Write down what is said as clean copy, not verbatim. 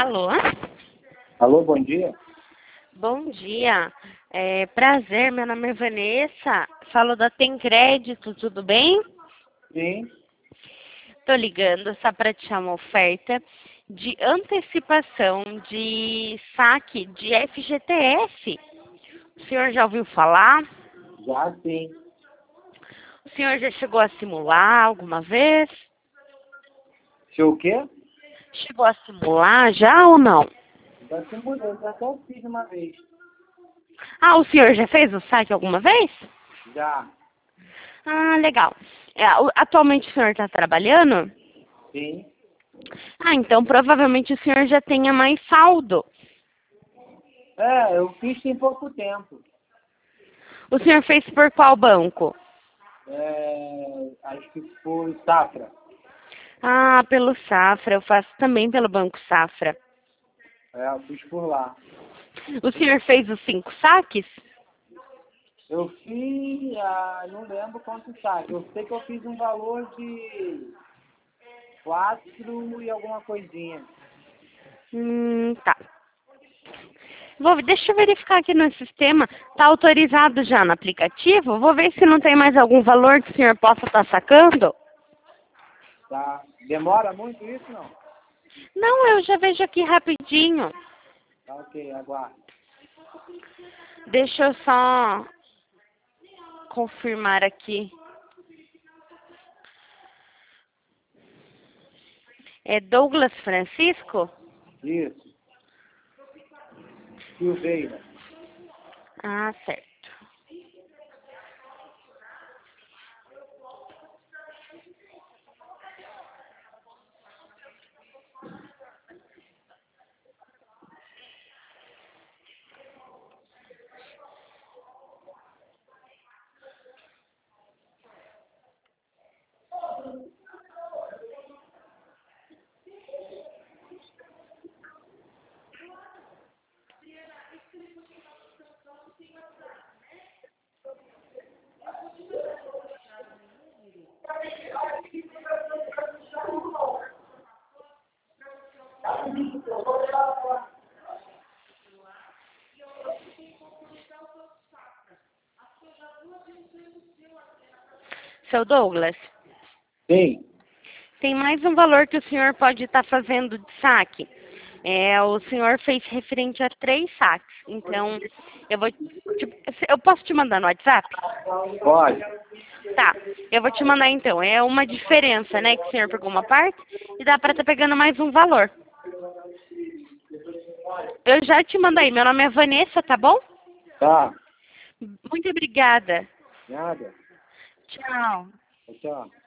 Alô? Alô, bom dia. Bom dia. Prazer, meu nome é Vanessa. Falo da Tem Crédito, tudo bem? Sim, Tô ligando só para te chamar uma oferta de antecipação de saque de FGTS. O senhor já ouviu falar? já sim. O senhor já chegou a simular alguma vez? Se o quê? Chegou a simular já ou não? Já se mudou, já até fiz uma vez. Ah, o senhor já fez o saque alguma vez? Já, Ah, legal. Atualmente o senhor está trabalhando? sim. Ah, então provavelmente o senhor já tenha mais saldo. Eu fiz tem pouco tempo. O senhor fez por qual banco? Acho que foi Safra. Ah, pelo Safra. Eu faço também pelo Banco Safra. Eu fiz por lá. O senhor fez os 5 saques? Eu fiz, não lembro quanto tá. Eu sei que eu fiz um valor de 4 e alguma coisinha. Tá. Deixa eu verificar aqui no sistema. Está autorizado já no aplicativo? Vou ver se não tem mais algum valor que o senhor possa estar sacando. Tá? Demora muito isso, não? Não, eu já vejo aqui rapidinho. Tá, ok, aguardo. Deixa eu só confirmar aqui. É Douglas Francisco? Isso. Silveira. Ah, certo. Seu Douglas, Sim. tem mais um valor que o senhor pode estar fazendo de saque. O senhor fez referente a 3 saques. Então, eu posso te mandar no WhatsApp? Pode. Tá, eu vou te mandar então. É uma diferença, né? Que o senhor pegou uma parte e dá para estar pegando mais um valor. Eu já te mandei. Meu nome é Vanessa, tá bom? Tá. Muito obrigada. Nada. Tchau. Tchau.